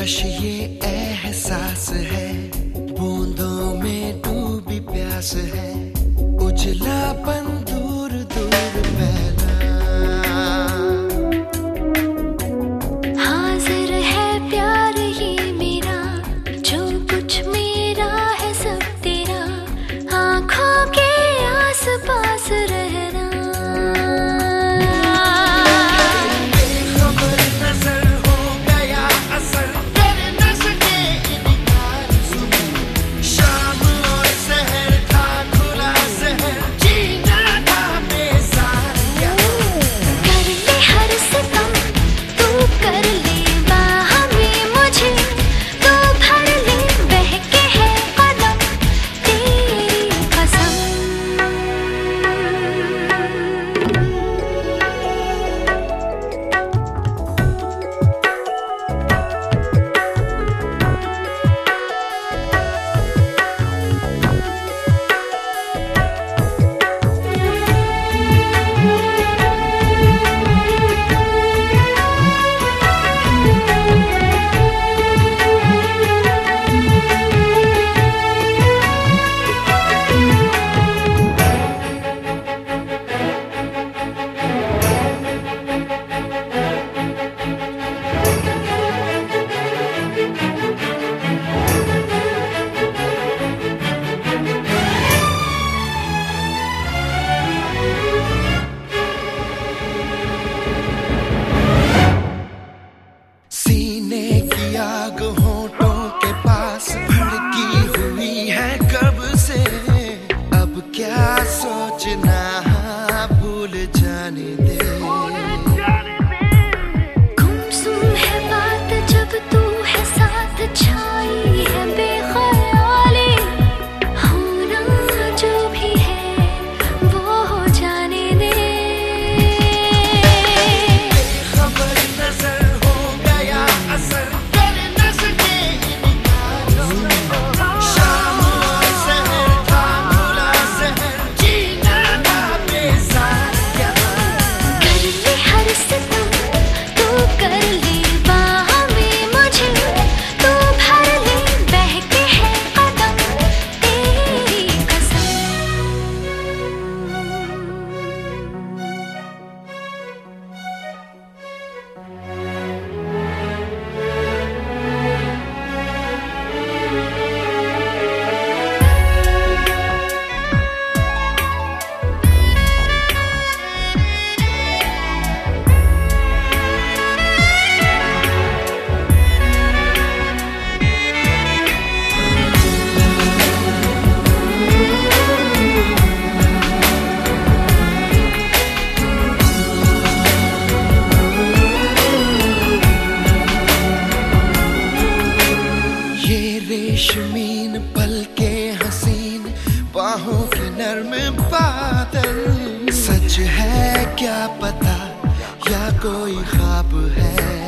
कश ये एहसास है, बूंदों में डूबी प्यास है, उजलापन दूर दूर फैला। हाजिर है प्यार ये मेरा, जो कुछ मेरा है सब तेरा, आँखों के आस पास रहना। आग होठों के पास भड़की हुई है कब से, अब क्या सोचना, भूल जाने दे। गुमसुम है बात जब तू है साथ, छाई है बेख्याली, होना जो भी है वो हो जाने दे। खबर नजर हो गया असर, रेशमीन पल के हसीन बाहों के नर्म बादल, सच है क्या पता या कोई ख्वाब है।